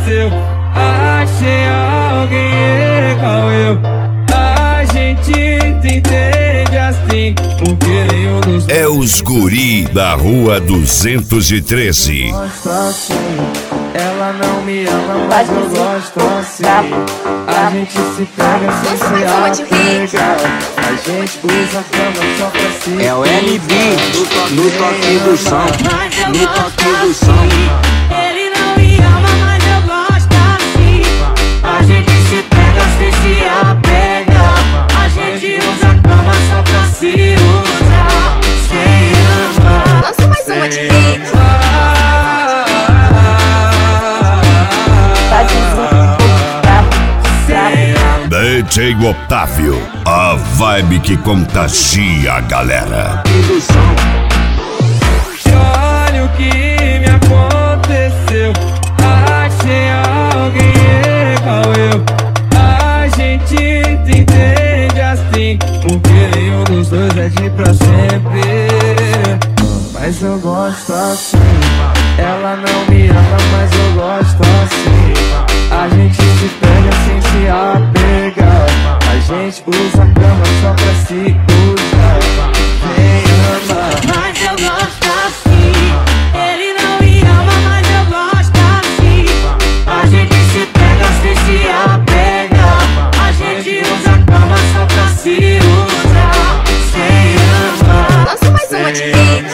aconteceu. Achei alguém igual eu. A gente entende assim, porque nenhum dos É os guri da rua 213. gosto assim. Ela não me ama, mas eu gosto assim. A gente se pega sem se apegar. A gente usa a cama só pra se É o LB no toque do som, no toque do som. Ele não me ama, mas eu gosto assim. A gente se pega sem se apegar. A gente usa a cama só pra se usar. Sem amar. Lança mais uma de hit. DJ Otávio, a vibe que contagia a galera. E olha o que me aconteceu. Achei alguém igual eu. A gente entende assim, porque nenhum dos dois é de pra sempre. Mas eu gosto assim. Ela não me ama, mas eu gosto assim. A gente se pega sem se apegar. A gente usa a cama só pra se usar. Vem amar. Mas eu gosto assim. Ele não me ama, mas eu gosto assim. A gente se pega sem se apegar. A gente usa a cama só pra se usar. Sem amar. Lança mais uma de hit.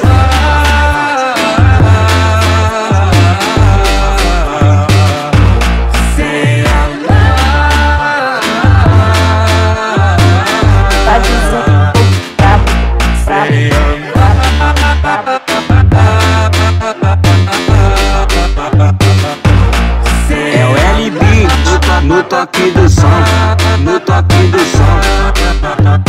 É o LB no toque do som, no toque do som.